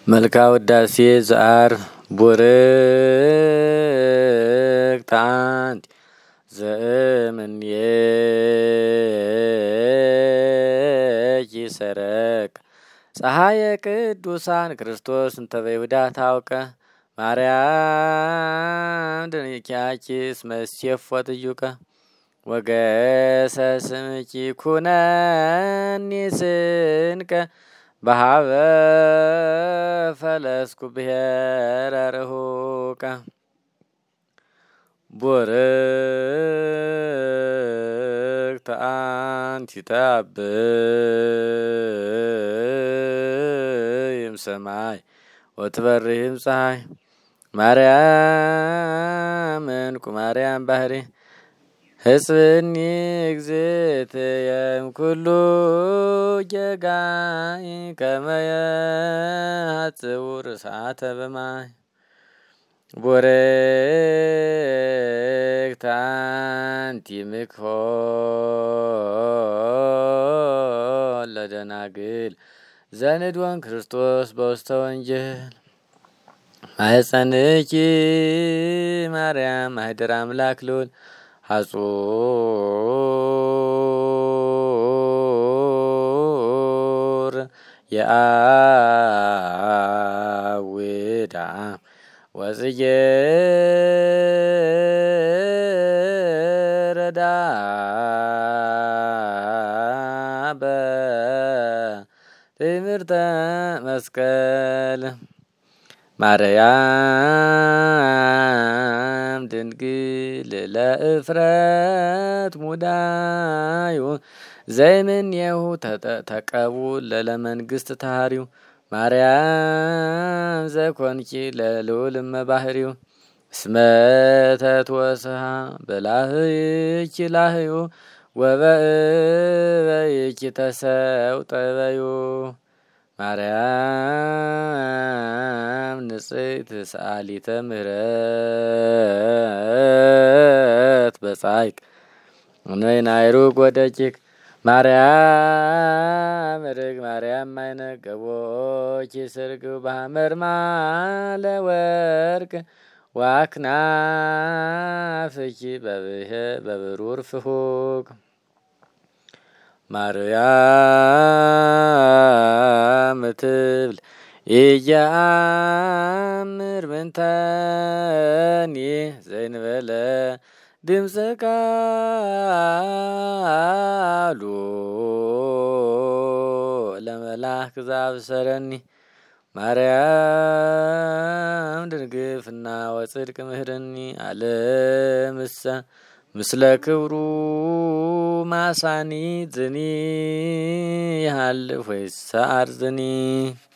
መልካ ውዳሴ ዘአር ቡርክት አንቲ ዘእምኔኪ ሰረቅ ፀሐየ ቅዱሳን ክርስቶስ እንተ በይሁዳ ታውቀ ማርያም ድንኪያኪ እስመ እሴፎ ትዩቀ ወገሰስምኪ ኩነኒ ስንቀ በሃበ ፈለስኩ ብሔረ ርሁቀ ቡርክት አንቲ ተአብይም ሰማይ ወትበርህም ፀሐይ ማርያም እንኩ ማርያም ባህሪ ህጽብኒ እግዝእትየ እምኩሉ ጌጋይ ከመ የሐጽቡ ርሳተ በማይ ቡርክት አንቲ ምክሖል ለደናግል ዘንድወን ክርስቶስ በውስተ ወንጌል ማኅፀንኪ ማርያም ማኅደረ አምላክ ልዑል ሐጹር የአውዳ ወጽጌ ረዳበ ትምህርተ መስቀል ማርያም ድንግል ለእፍረት ሙዳዩ ዘይምኔሁ ተቀቡል ለለመንግስት ታሪው ማርያም ዘኮንኪ ለልዑል እመባህሪው እስመ ተትወስሃ በላህይኪ ላህዩ ወበእበይኪ ተሰውጠበዩ ማርያም ንጽሕት ሰአሊተ ምህረት በጻይቅ ነይናይሩግ ወደቂቅ ማርያም ርግ ማርያም ማይነ ገቦኪ ስርግው በሐመርማለ ወርቅ ዋክናፍኪ በብሩር ፍሁቅ ማርያም ትብል ኢየአምር ምንተኒ ዘይንበለ ድምፀ ቃሉ ለመላክ ዘአብሰረኒ ማርያም ድንግፍና ወጽድቅ ምህረኒ አለምሰ ምስለ ክብሩ ማሳኒ ዝኒ ይሃልፍ ወይሰዓር ዝኒ